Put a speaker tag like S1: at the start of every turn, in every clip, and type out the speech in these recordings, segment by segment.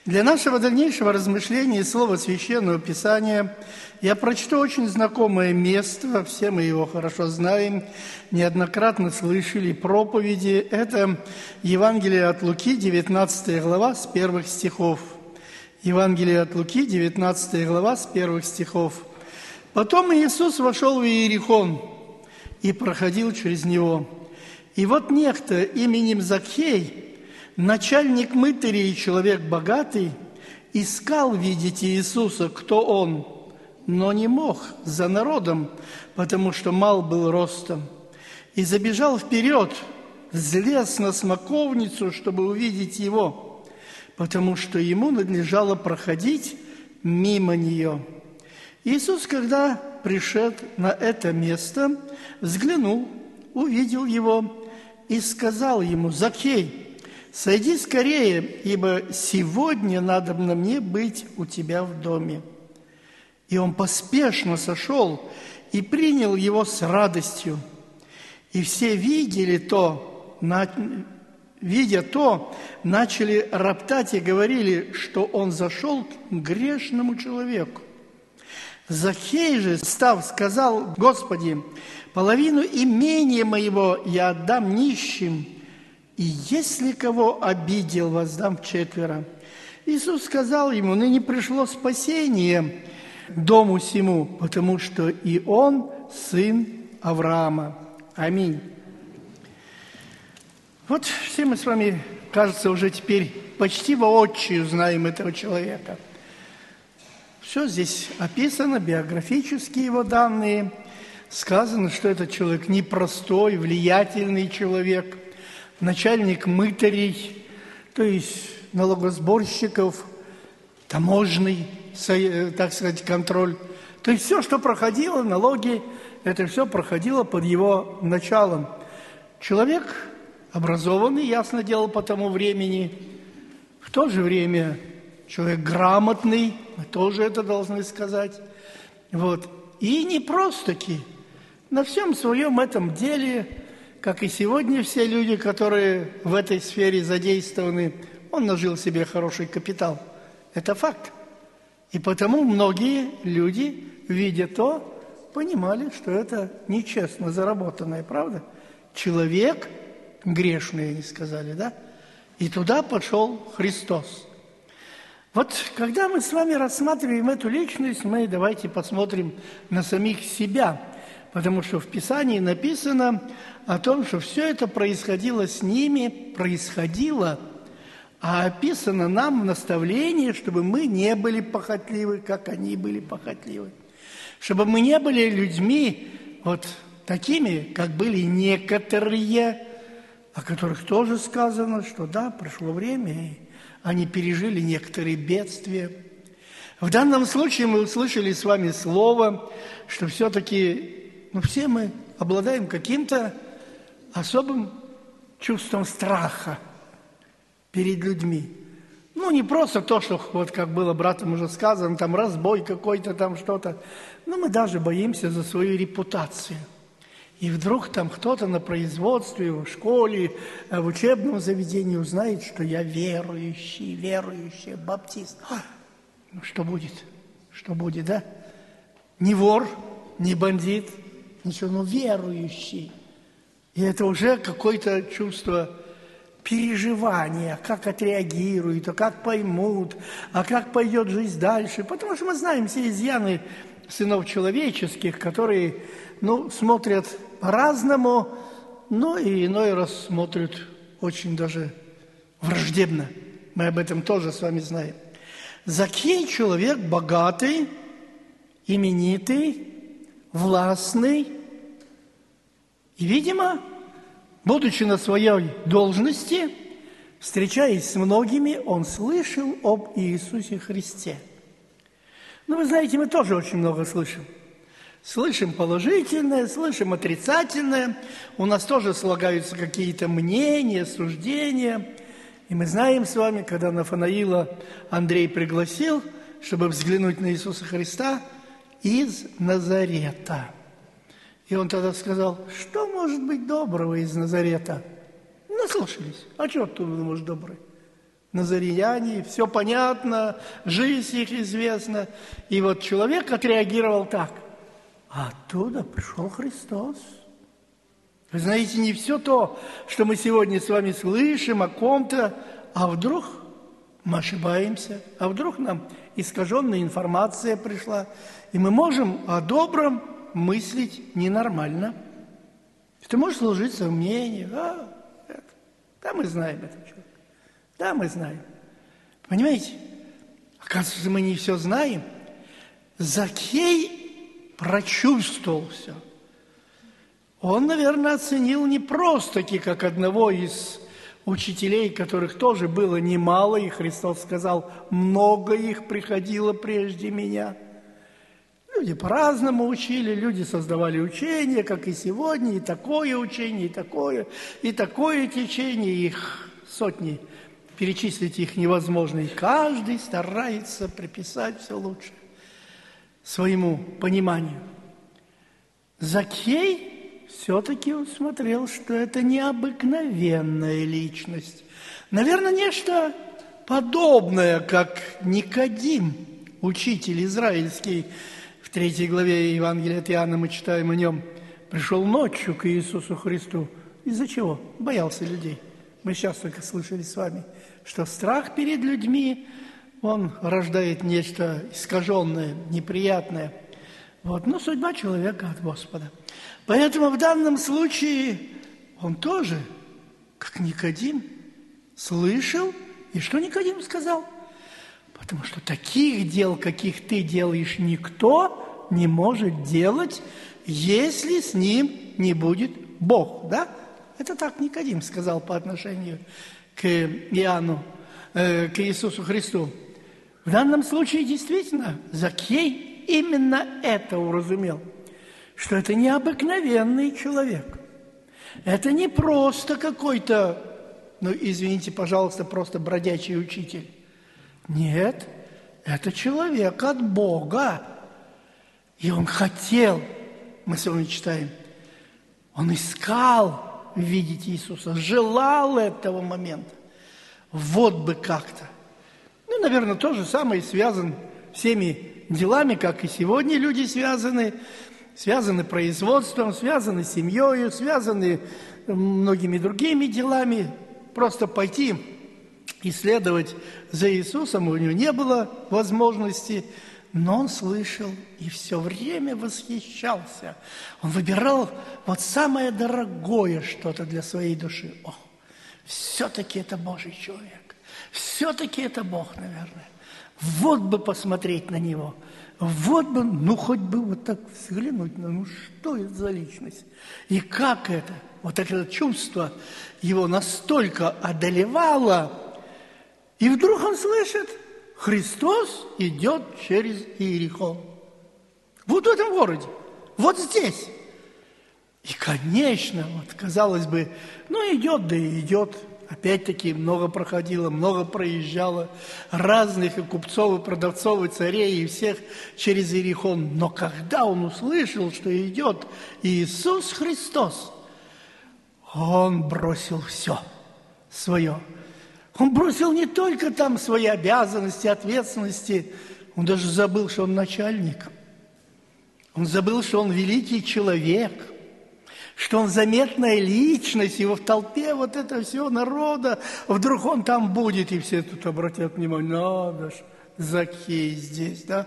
S1: Для нашего дальнейшего размышления и слова Священного Писания я прочту очень знакомое место, все мы его хорошо знаем, неоднократно слышали проповеди. Это Евангелие от Луки, 19 глава, с первых стихов. Евангелие от Луки, 19 глава, с первых стихов. «Потом Иисус вошел в Иерихон и проходил через него. И вот некто именем Закхей, начальник мытарей и человек богатый, искал видеть Иисуса, кто он, но не мог за народом, потому что мал был ростом. И забежал вперед, взлез на смоковницу, чтобы увидеть его, потому что ему надлежало проходить мимо нее. Иисус, когда пришед на это место, взглянул, увидел его и сказал ему: «Закхей, сойди скорее, ибо сегодня надобно мне быть у тебя в доме». И он поспешно сошел и принял его с радостью. И все видя то, начали роптать и говорили, что он зашел к грешному человеку. Закхей же, став, сказал: «Господи, половину имения моего я отдам нищим, и если кого обидел, воздам вчетверо». Иисус сказал ему: «Ныне пришло спасение дому сему, потому что и он сын Авраама». Аминь. Вот все мы с вами, кажется, уже теперь почти воочию знаем этого человека. Все здесь описано, биографические его данные. Сказано, что этот человек непростой, влиятельный человек, начальник мытарей, то есть налогосборщиков, таможенный, так сказать, контроль. То есть все, что проходило, налоги, это все проходило под его началом. Человек образованный, ясно дело, по тому времени, в то же время человек грамотный, мы тоже это должны сказать. Вот. И не просто-таки на всем своем этом деле, как и сегодня все люди, которые в этой сфере задействованы, он нажил себе хороший капитал. Это факт. И потому многие люди, видя то, понимали, что это нечестно заработанное, правда? Человек грешный, они сказали, да? И туда пошел Христос. Вот когда мы с вами рассматриваем эту личность, мы давайте посмотрим на самих себя, потому что в Писании написано о том, что все это происходило с ними, а описано нам в наставлении, чтобы мы не были похотливы, как они были похотливы. Чтобы мы не были людьми вот такими, как были некоторые, о которых тоже сказано, что да, прошло время, и они пережили некоторые бедствия. В данном случае мы услышали с вами слово, что все-таки все мы обладаем каким-то особым чувством страха перед людьми. Не просто то, что, вот как было братом уже сказано, там разбой какой-то, там что-то. Мы даже боимся за свою репутацию. И вдруг там кто-то на производстве, в школе, в учебном заведении узнает, что я верующий, баптист. Что будет? Что будет, да? Не вор, не бандит, ничего, но верующий. И это уже какое-то чувство переживания, как отреагируют, а как поймут, а как пойдет жизнь дальше. Потому что мы знаем все изъяны сынов человеческих, которые, смотрят по-разному, и иной раз смотрят очень даже враждебно. Мы об этом тоже с вами знаем. Закхей – человек богатый, именитый, властный. И, видимо, будучи на своей должности, встречаясь с многими, он слышал об Иисусе Христе. Вы знаете, мы тоже очень много слышим. Слышим положительное, слышим отрицательное. У нас тоже слагаются какие-то мнения, суждения. И мы знаем с вами, когда Нафанаила Андрей пригласил, чтобы взглянуть на Иисуса Христа из Назарета. И он тогда сказал: что может быть доброго из Назарета? Наслушались. А что оттуда может добрый? назарияне, все понятно, жизнь их известна. И вот человек отреагировал так. А оттуда пришел Христос. Вы знаете, не все то, что мы сегодня с вами слышим о ком-то, а вдруг мы ошибаемся, а вдруг нам искаженная информация пришла, и мы можем о добром мыслить ненормально. Это может служить сомнению. Да, мы знаем этого человека. Да, мы знаем. Понимаете? Оказывается, мы не все знаем. Закхей прочувствовал все. Он, наверное, оценил не просто-таки, как одного из учителей, которых тоже было немало, и Христос сказал, много их приходило прежде меня. Люди по-разному учили, люди создавали учения, как и сегодня, и такое учение, и такое течение, их сотни, перечислить их невозможно, и каждый старается приписать все лучше своему пониманию. Закхей все-таки усмотрел, что это необыкновенная личность. Наверное, нечто подобное, как Никодим, учитель израильский. В 3 главе Евангелия от Иоанна мы читаем о нем. Пришел ночью к Иисусу Христу. Из-за чего? Боялся людей. Мы сейчас только слышали с вами, что страх перед людьми, он рождает нечто искаженное, неприятное. Но судьба человека от Господа. Поэтому в данном случае он тоже, как Никодим, слышал. И что Никодим сказал? Потому что таких дел, каких ты делаешь, никто не может делать, если с ним не будет Бог. Да? Это так Никодим сказал по отношению к Иоанну, к Иисусу Христу. В данном случае действительно Закхей именно это уразумел, что это необыкновенный человек. Это не просто какой-то, извините, пожалуйста, просто бродячий учитель. Нет, это человек от Бога. И он хотел, мы с вами читаем, он искал видеть Иисуса, желал этого момента. Вот бы как-то. Наверное, то же самое связано всеми делами, как и сегодня люди связаны производством, связаны семьей, связаны многими другими делами. Просто пойти исследовать за Иисусом у него не было возможности, но он слышал и все время восхищался. Он выбирал самое дорогое что-то для своей души. Все-таки это Божий человек. Все-таки это Бог, наверное. Вот бы посмотреть на него. Вот бы, хоть бы так взглянуть, что это за личность? И как это? Это чувство его настолько одолевало. И вдруг он слышит, Христос идет через Иерихон. Вот в этом городе, вот здесь. И, конечно, казалось бы, идет, да и идет. Опять-таки много проходило, много проезжало разных и купцов, и продавцов, и царей, и всех через Иерихон. Но когда он услышал, что идет Иисус Христос, он бросил все свое. Он бросил не только там свои обязанности, ответственности, он даже забыл, что он начальник. Он забыл, что он великий человек, что он заметная личность, и в толпе это все народа, вдруг он там будет, и все тут обратят внимание, надо ж, Закхей здесь, да?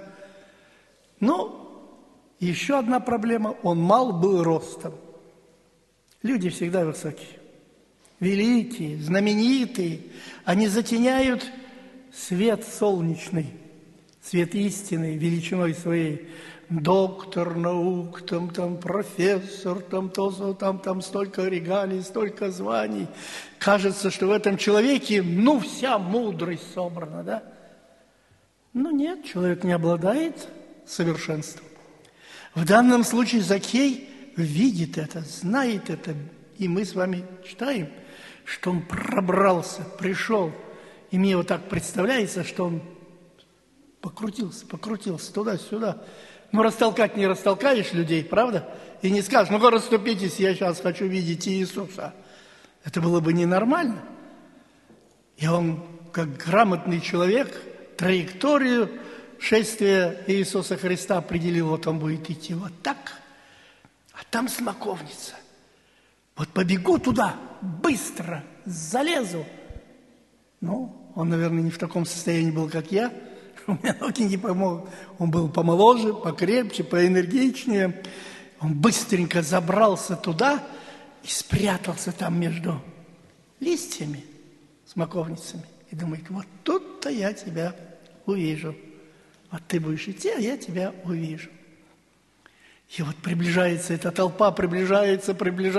S1: Еще одна проблема, он мал был ростом. Люди всегда высокие, великие, знаменитые, они затеняют свет солнечный, свет истины величиной своей. Доктор наук, там профессор, там столько регалий, столько званий. Кажется, что в этом человеке, вся мудрость собрана, да? Нет, человек не обладает совершенством. В данном случае Закхей видит это, знает это, и мы с вами читаем, что он пробрался, пришел, и мне так представляется, что он покрутился туда-сюда. Растолкать не растолкаешь людей, правда? И не скажешь, расступитесь, я сейчас хочу видеть Иисуса. Это было бы ненормально. И он как грамотный человек, траекторию шествия Иисуса Христа определил, вот он будет идти вот так, а там смоковница. Вот побегу туда, быстро, залезу. Ну, он, наверное, не в таком состоянии был, как я. У меня ноги не помогут. Он был помоложе, покрепче, поэнергичнее. Он быстренько забрался туда и спрятался там между листьями, смоковницами. И думает, вот тут-то я тебя увижу. Вот ты будешь идти, а я тебя увижу. И вот приближается эта толпа, приближается.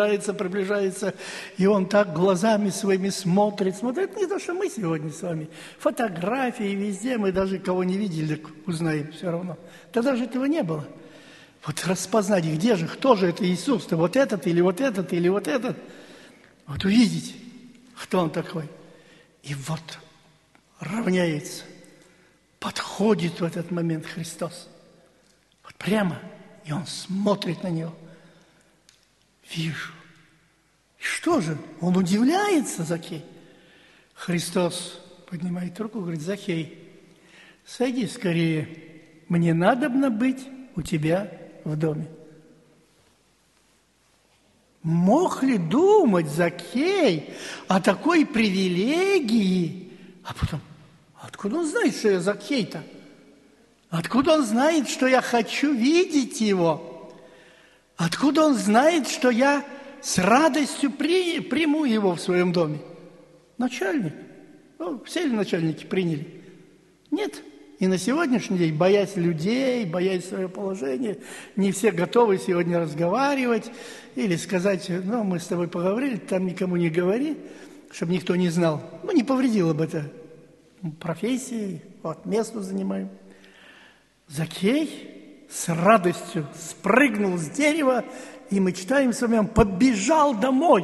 S1: И он так глазами своими смотрит. Не то, что мы сегодня с вами. Фотографии везде, мы даже кого не видели, так узнаем все равно. Тогда же этого не было. Вот распознать, где же, кто же это Иисус-то, вот этот или вот этот, или вот этот. Вот увидеть, кто он такой. И вот равняется, подходит в этот момент Христос. Вот прямо, и он смотрит на него. Вижу. И что же? Он удивляется, Закхей. Христос поднимает руку и говорит, Закхей, сойди скорее, мне надобно быть у тебя в доме. Мог ли думать Закхей о такой привилегии? А потом, откуда он знает, что я Закхей-то? Откуда он знает, что я хочу видеть его? Откуда он знает, что я с радостью приму его в своем доме? Начальник. Ну, все ли начальники приняли? Нет. И на сегодняшний день, боясь людей, боясь своего положения, не все готовы сегодня разговаривать или сказать, ну, мы с тобой поговорили, там никому не говори, чтобы никто не знал. Ну, не повредило бы это профессии, вот, место занимаем. Закхей с радостью спрыгнул с дерева, и мы читаем с вами, он побежал домой.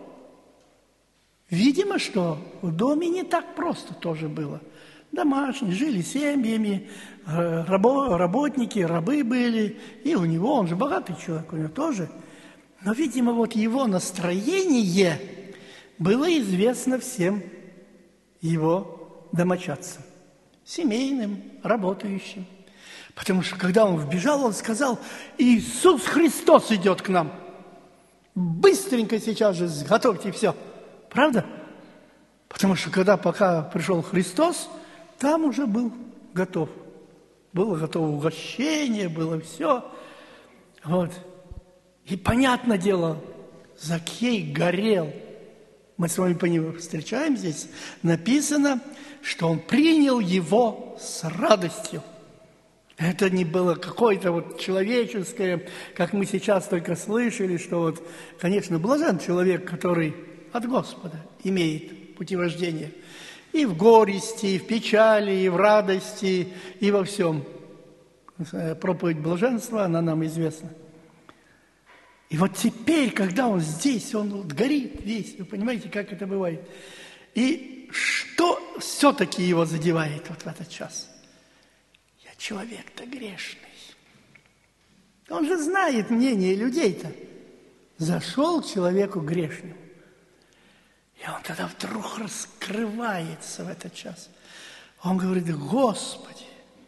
S1: Видимо, что в доме не так просто тоже было. Домашние, жили семьями, работники, рабы были, и у него, он же богатый человек, у него тоже. Но, видимо, вот его настроение было известно всем его домочадцам, семейным, работающим. Потому что, когда он вбежал, он сказал, Иисус Христос идет к нам. Быстренько сейчас же сготовьте все. Правда? Потому что, пока пришел Христос, там уже был готов. Было готово угощение, было все. Вот. И, понятное дело, Закхей горел. Мы с вами по нему встречаем здесь. Написано, что он принял его с радостью. Это не было какое-то вот человеческое, как мы сейчас только слышали, что вот, конечно, блажен человек, который от Господа имеет путевождение. И в горести, и в печали, и в радости, и во всем. Проповедь блаженства, она нам известна. И вот теперь, когда он здесь, он вот горит весь, вы понимаете, как это бывает. И что все-таки его задевает вот в этот час? Я человек-то грешный. Он же знает мнение людей-то. Зашел к человеку грешному. И он тогда вдруг раскрывается в этот час. Он говорит, Господи,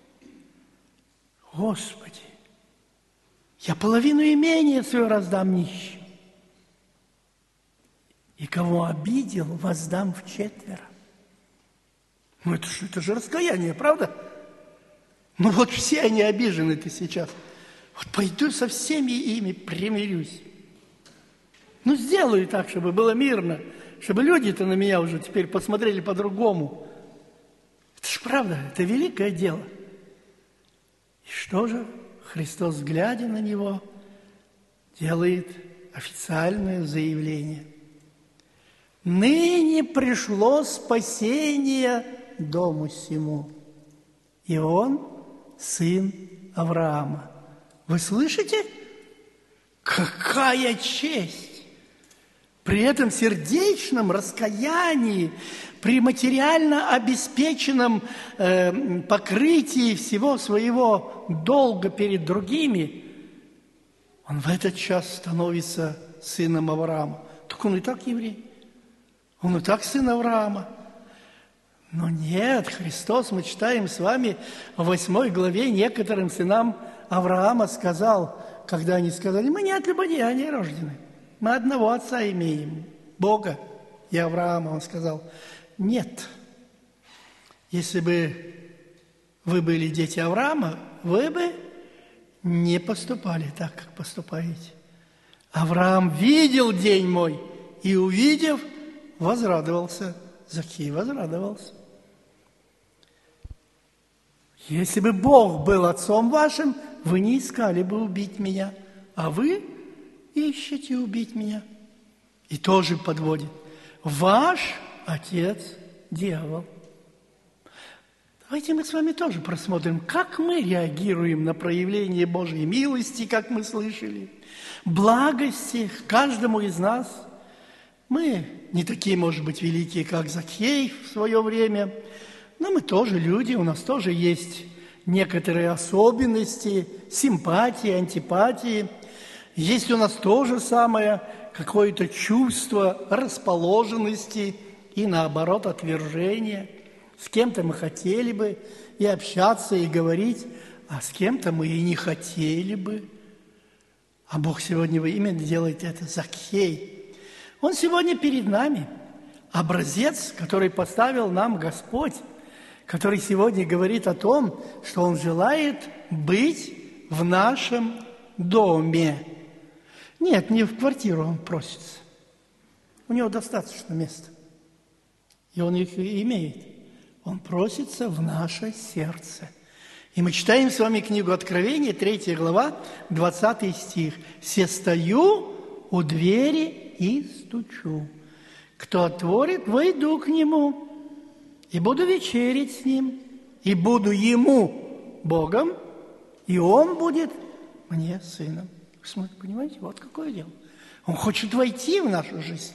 S1: Господи, я половину имения свое раздам нищим. И кого обидел, воздам вчетверо. Ну, это же раскаяние, правда? Ну, вот все они обижены-то сейчас. Вот пойду со всеми ими примирюсь. Ну, сделаю так, чтобы было мирно, чтобы люди-то на меня уже теперь посмотрели по-другому. Это же правда, это великое дело. И что же? Христос, глядя на него, делает официальное заявление. Ныне пришло спасение дому сему, и он сын Авраама. Вы слышите? Какая честь! При этом сердечном раскаянии, при материально обеспеченном покрытии всего своего долга перед другими, он в этот час становится сыном Авраама. Так он и так еврей, он и так сын Авраама. Но нет, Христос, мы читаем с вами в 8 главе, некоторым сынам Авраама сказал, когда они сказали: мы не от любодеяния рождены, мы одного отца имеем, Бога и Авраама. Он сказал: нет, если бы вы были дети Авраама, вы бы не поступали так, как поступаете. Авраам видел день мой, и, увидев, возрадовался. Закхей возрадовался. Если бы Бог был отцом вашим, вы не искали бы убить меня, а вы ищете убить меня. И тоже подводит: ваш отец – дьявол. Давайте мы с вами тоже просмотрим, как мы реагируем на проявление Божьей милости, как мы слышали, благости каждому из нас. Мы не такие, может быть, великие, как Закхей в свое время, но мы тоже люди, у нас тоже есть некоторые особенности, симпатии, антипатии. Есть у нас то же самое какое-то чувство расположенности и, наоборот, отвержения. С кем-то мы хотели бы и общаться, и говорить, а с кем-то мы и не хотели бы. А Бог сегодня именно делает это. Закхей. Он сегодня перед нами. Образец, который поставил нам Господь, который сегодня говорит о том, что Он желает быть в нашем доме. Нет, не в квартиру Он просится. У Него достаточно места. И Он их и имеет. Он просится в наше сердце. И мы читаем с вами книгу Откровения, 3 глава, 20 стих. «Се стою у двери и стучу. Кто отворит, войду к нему, и буду вечерить с ним, и буду ему Богом, и он будет мне сыном». Понимаете, вот какое дело. Он хочет войти в нашу жизнь.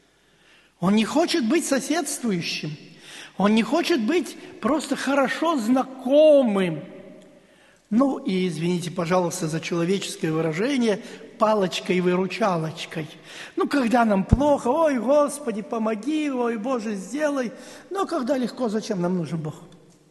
S1: Он не хочет быть соседствующим. Он не хочет быть просто хорошо знакомым. Ну и, извините, пожалуйста, за человеческое выражение, палочкой-выручалочкой. Ну, когда нам плохо: ой, Господи, помоги, ой, Боже, сделай. Но когда легко, зачем нам нужен Бог?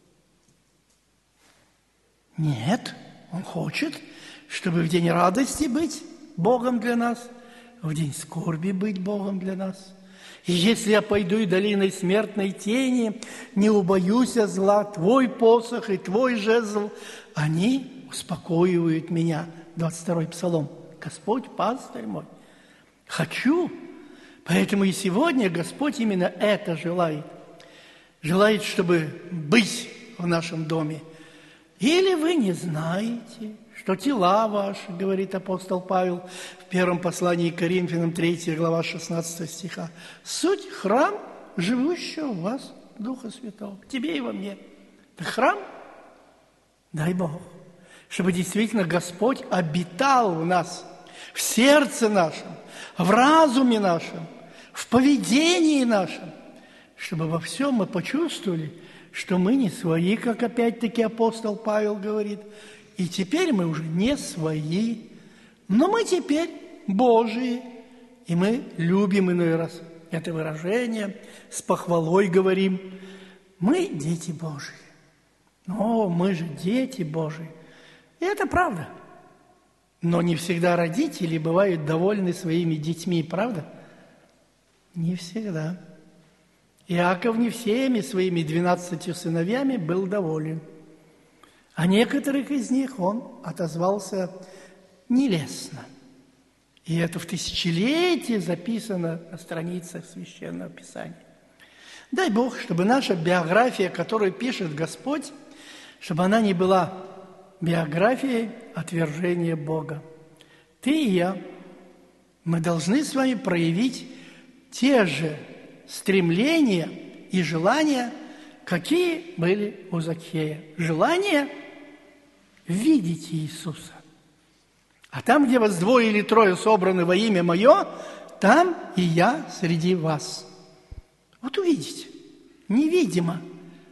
S1: Нет, Он хочет, чтобы в день радости быть Богом для нас, в день скорби быть Богом для нас. И если я пойду и долиной смертной тени, не убоюсь я зла, Твой посох и Твой жезл, они успокоивают меня. 22-й Псалом. Господь, пастырь мой. Хочу. Поэтому и сегодня Господь именно это желает. Желает, чтобы быть в нашем доме. Или вы не знаете, что тела ваши, говорит апостол Павел в первом послании к Коринфянам, 3 глава, 16 стиха, суть храм, живущего в вас Духа Святого, к тебе и во мне. Это храм, дай Бог, чтобы действительно Господь обитал в нас, в сердце нашем, в разуме нашем, в поведении нашем, чтобы во всем мы почувствовали, что мы не свои, как опять-таки апостол Павел говорит. И теперь мы уже не свои, но мы теперь Божии. И мы любим иной раз это выражение, с похвалой говорим: мы дети Божии. О, мы же дети Божии. И это правда. Но не всегда родители бывают довольны своими детьми, правда? Не всегда. Иаков не всеми своими 12 сыновьями был доволен. А некоторых из них он отозвался нелестно. И это в тысячелетии записано на страницах Священного Писания. Дай Бог, чтобы наша биография, которую пишет Господь, чтобы она не была биографией отвержения Бога. Ты и я, мы должны с вами проявить те же стремления и желания, какие были у Закхея. Желание видеть Иисуса. А там, где вас 2 или 3 собраны во имя Мое, там и я среди вас. Вот увидеть. Невидимо,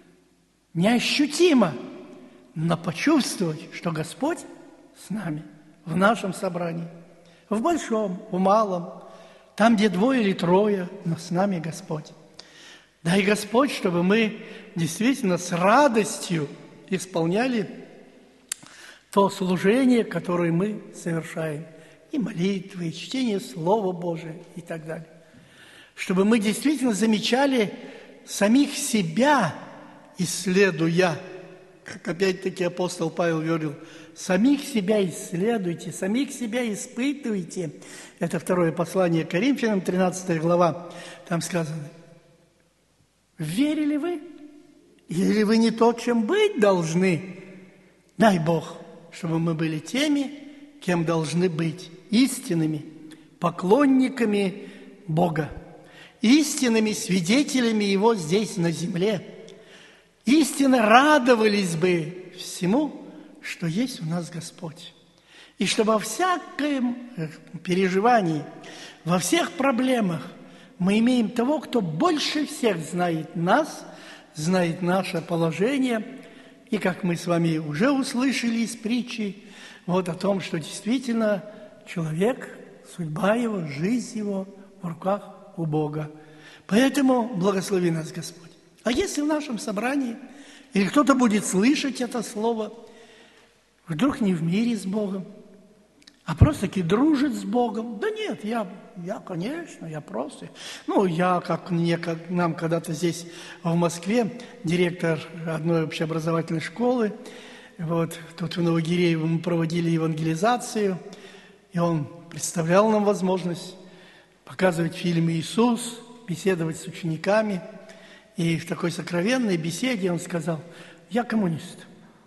S1: неощутимо, но почувствовать, что Господь с нами в нашем собрании. В большом, в малом. Там, где 2 или 3, но с нами Господь. Дай, Господь, чтобы мы действительно с радостью исполняли то служение, которое мы совершаем, и молитвы, и чтение Слова Божия, и так далее. Чтобы мы действительно замечали самих себя, исследуя, как опять-таки апостол Павел говорил, самих себя исследуйте, самих себя испытывайте. Это второе послание к Коринфянам, 13 глава, там сказано: верили вы? Или вы не то, чем быть должны? Дай Бог, чтобы мы были теми, кем должны быть, истинными поклонниками Бога, истинными свидетелями Его здесь на земле, истинно радовались бы всему, что есть у нас Господь. И чтобы во всяком переживании, во всех проблемах мы имеем того, кто больше всех знает нас, знает наше положение. И как мы с вами уже услышали из притчи, вот о том, что действительно человек, судьба его, жизнь его в руках у Бога. Поэтому благослови нас Господь. А если в нашем собрании или кто-то будет слышать это слово, вдруг не в мире с Богом, а просто-таки дружит с Богом. Да нет, я, конечно, я просто... как нам когда-то здесь в Москве, директор одной общеобразовательной школы, тут в Новогиреево мы проводили евангелизацию, и он представлял нам возможность показывать фильм «Иисус», беседовать с учениками. И в такой сокровенной беседе он сказал: я коммунист.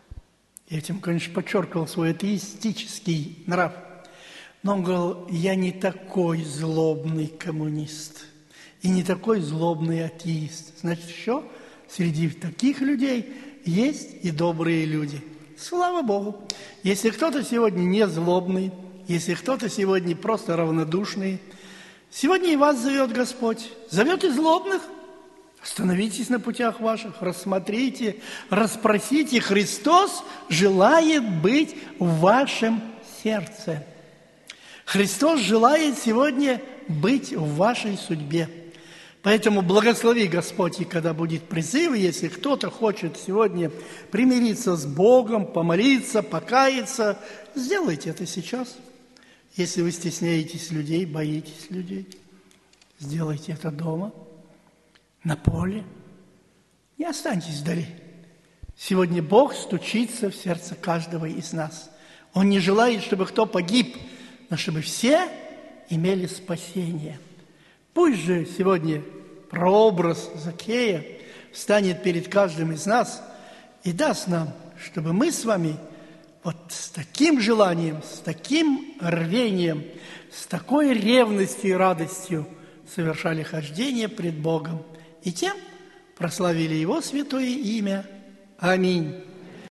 S1: И этим, конечно, подчеркивал свой атеистический нрав. Но он говорил: я не такой злобный коммунист и не такой злобный атеист. Значит, еще среди таких людей есть и добрые люди. Слава Богу! Если кто-то сегодня не злобный, если кто-то сегодня просто равнодушный, сегодня и вас зовет Господь. Зовет и злобных. Остановитесь на путях ваших, рассмотрите, расспросите. Христос желает быть в вашем сердце. Христос желает сегодня быть в вашей судьбе. Поэтому благослови Господь, и когда будет призыв, если кто-то хочет сегодня примириться с Богом, помолиться, покаяться, сделайте это сейчас. Если вы стесняетесь людей, боитесь людей, сделайте это дома, на поле. Не останьтесь вдали. Сегодня Бог стучится в сердце каждого из нас. Он не желает, чтобы кто погиб, но чтобы все имели спасение. Пусть же сегодня прообраз Закея встанет перед каждым из нас и даст нам, чтобы мы с вами вот с таким желанием, с таким рвением, с такой ревностью и радостью совершали хождение пред Богом и тем прославили Его святое имя. Аминь.